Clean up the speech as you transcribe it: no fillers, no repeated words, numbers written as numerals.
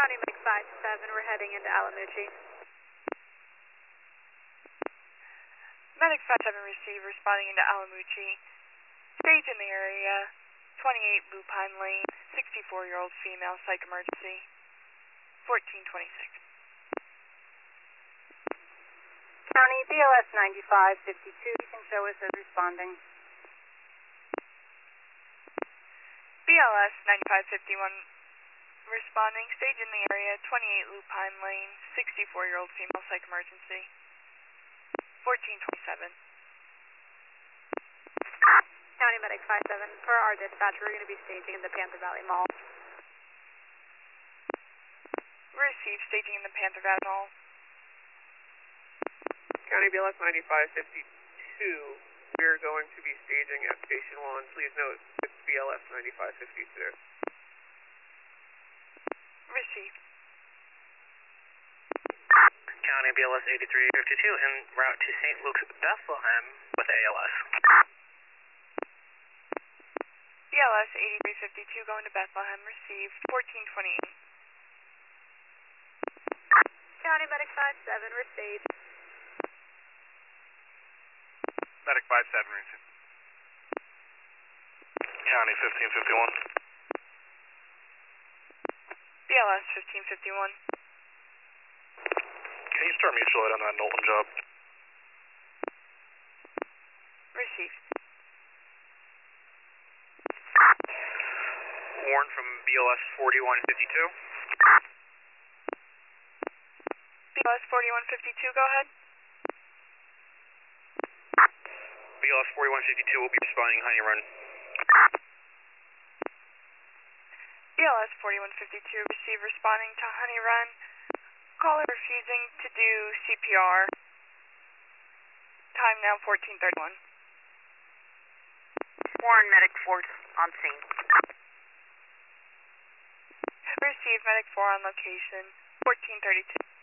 County Medic 5-7, we're heading into Alamucci. Medic 5-7 receive, responding into Alamucci. Stage in the area, 28 Lupine Lane, 64-year-old female, psych emergency, 1426. County BLS 9552, you can show us as responding. BLS 9551 responding, stage in the area, 28 Lupine Lane, 64-year-old female, psych emergency, 1427. County Medic 5-7, per our dispatch, we're going to be staging in the Panther Valley Mall. Receive, staging in the Panther Valley Mall. County BLS 9552, we're going to be staging at Station 1. Please note, it's BLS 9552. Received. County BLS 8352 en route to St. Luke's, Bethlehem with ALS. BLS 8352 going to Bethlehem, received, 1428. County Medic 5-7, we're staged. Medic 5-7, receive. County 1551. BLS 1551. Can you start mutual aid on that Knowlton job? Received. Warren from BLS 4152. BLS 4152, go ahead. BLS 4152 will be responding Honey Run. BLS 4152, receive, responding to Honey Run. Caller refusing to do CPR. Time now 1431. Warren Medic 4 on scene. Receive, Medic 4 on location, 1432.